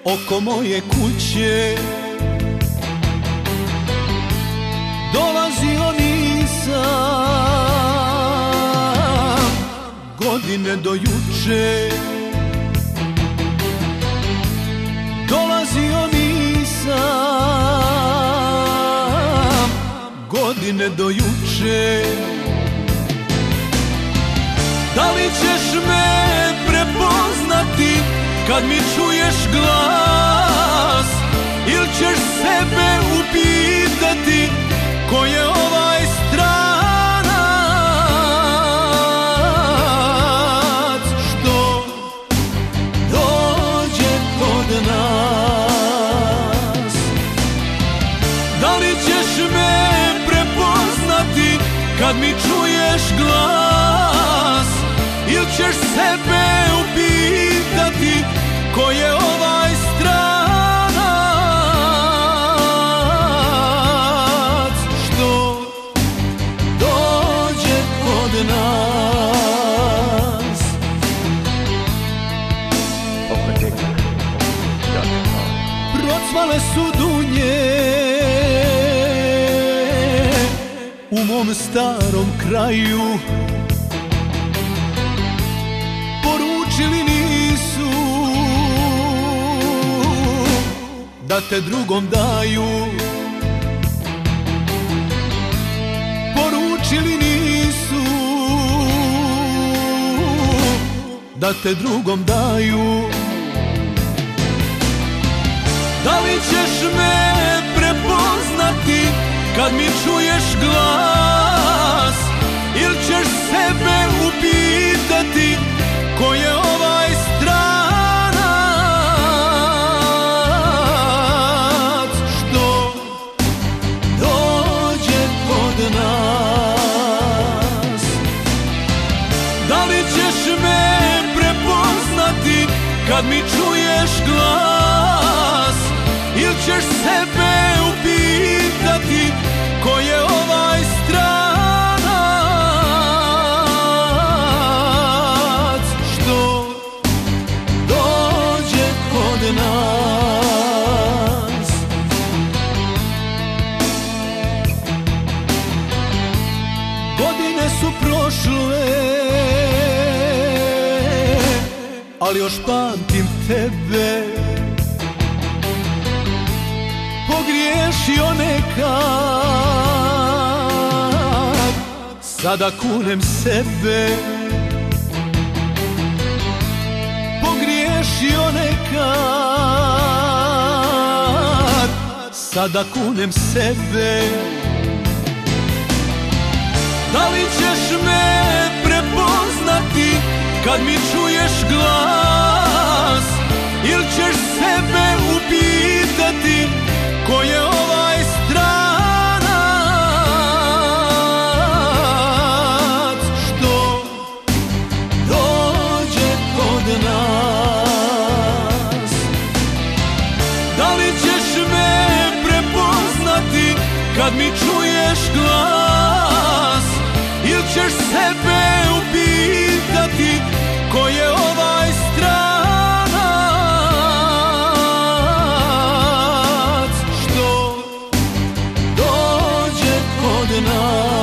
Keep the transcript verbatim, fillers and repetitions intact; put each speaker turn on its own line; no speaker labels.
oko moje kuće. Dolazio nisam godine do juče. Dolazio nisam godine do juče. Da li ćeš me prepoznati kad mi čuješ glas, ili ćeš sebe upitati ko je ovaj stranac što dođe kod nas? Da li ćeš me prepoznati kad mi čuješ glas, ili ćeš sebe upitati ko je ovaj stranac što dođe kod nas? Procvale su dunje u mom starom kraju, poručili nisu da te drugom daju. Poručili nisu da te drugom daju. Da li ćeš me prepoznati kad mi čuješ glas, ili ćeš sebe upitati ko je ovaj stranac što dođe kod nas? Da li ćeš me prepoznati kad mi čuješ glas, ili ćeš sebe upitati ko je ovaj stranac što dođe kod nas? Godine su prošle, ali još pamtim tebe. Pogriješio nekad, sada kunem sebe. Pogriješio nekad, sada kunem sebe. Da li ćeš me prepoznati kad mi čuješ glas, ili ćeš sebe upitati ko je ovaj stranac što dođe kod nas? Da li ćeš me prepoznati kad mi čuješ glas, ili ćeš sebe upitati ko je ovaj stranac što dođe kod nas?